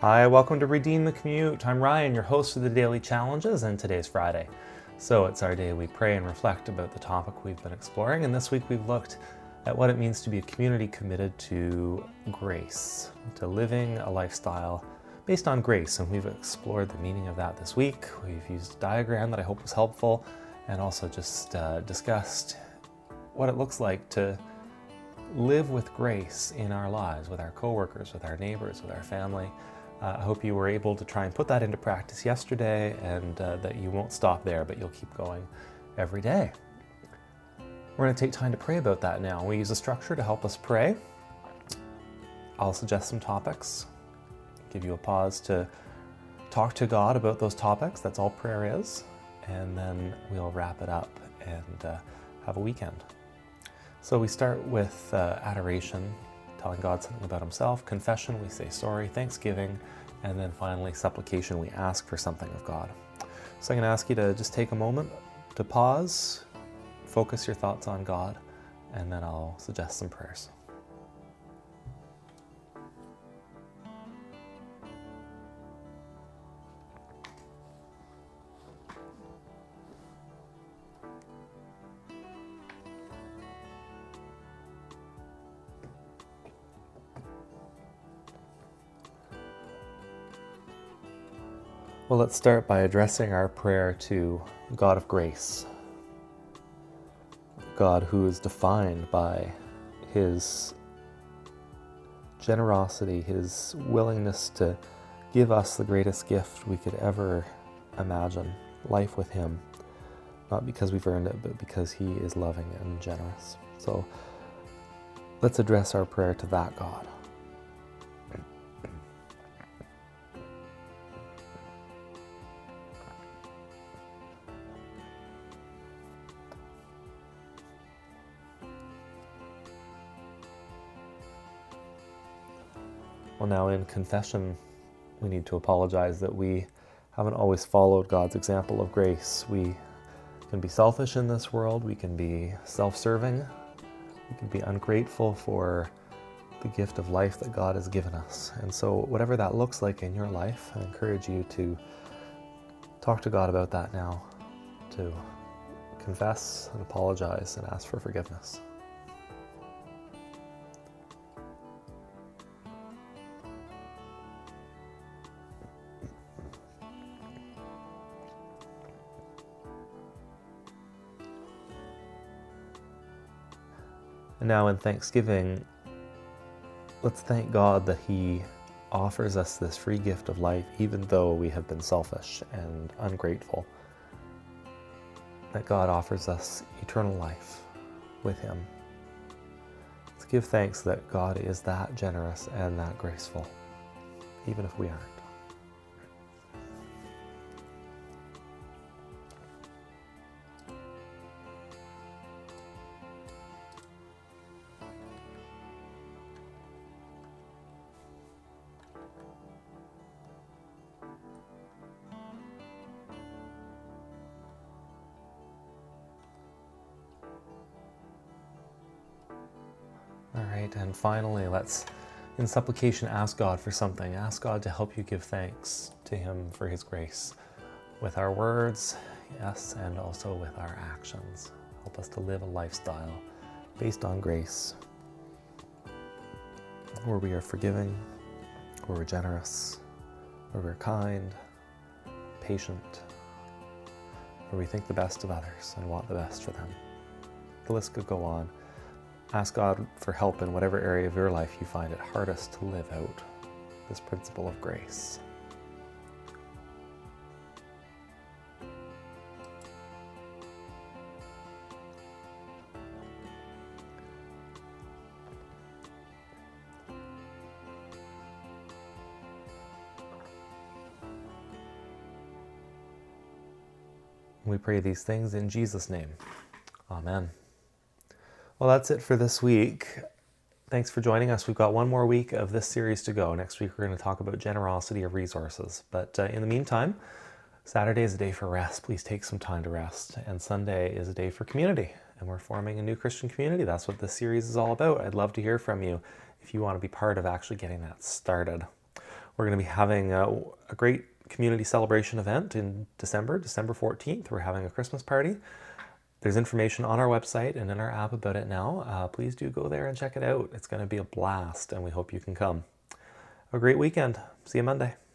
Hi, welcome to Redeem the Commute. I'm Ryan, your host of the Daily Challenges, and today's Friday. So it's our day we pray and reflect about the topic we've been exploring, and this week we've looked at what it means to be a community committed to grace, to living a lifestyle based on grace, and we've explored the meaning of that this week. We've used a diagram that I hope was helpful, and also just discussed what it looks like to live with grace in our lives, with our coworkers, with our neighbors, with our family. I hope you were able to try and put that into practice yesterday, and that you won't stop there, but you'll keep going every day. We're going to take time to pray about that now. We use a structure to help us pray. I'll suggest some topics, give you a pause to talk to God about those topics. That's all prayer is. And then we'll wrap it up and have a weekend. So we start with adoration, telling God something about himself. Confession, we say sorry. Thanksgiving, and then finally supplication, we ask for something of God. So I'm going to ask you to just take a moment to pause, focus your thoughts on God, and then I'll suggest some prayers. Well, let's start by addressing our prayer to God of grace, God who is defined by his generosity, his willingness to give us the greatest gift we could ever imagine, life with him, not because we've earned it, but because he is loving and generous. So let's address our prayer to that God. Well, now in confession, we need to apologize that we haven't always followed God's example of grace. We can be selfish in this world, we can be self-serving, we can be ungrateful for the gift of life that God has given us. And so whatever that looks like in your life, I encourage you to talk to God about that now, to confess and apologize and ask for forgiveness. And now in Thanksgiving, let's thank God that he offers us this free gift of life, even though we have been selfish and ungrateful. That God offers us eternal life with him. Let's give thanks that God is that generous and that graceful, even if we aren't. All right, and finally, let's, in supplication, ask God for something. Ask God to help you give thanks to him for his grace with our words, yes, and also with our actions. Help us to live a lifestyle based on grace, where we are forgiving, where we're generous, where we're kind, patient, where we think the best of others and want the best for them. The list could go on. Ask God for help in whatever area of your life you find it hardest to live out this principle of grace. We pray these things in Jesus' name. Amen. Well, that's it for this week. Thanks for joining us. We've got one more week of this series to go. Next week, we're going to talk about generosity of resources. But in the meantime, Saturday is a day for rest. Please take some time to rest. And Sunday is a day for community. And we're forming a new Christian community. That's what this series is all about. I'd love to hear from you if you want to be part of actually getting that started. We're going to be having a great community celebration event in December 14th. We're having a Christmas party. There's information on our website and in our app about it now. Please do go there and check it out. It's going to be a blast, and we hope you can come. Have a great weekend. See you Monday.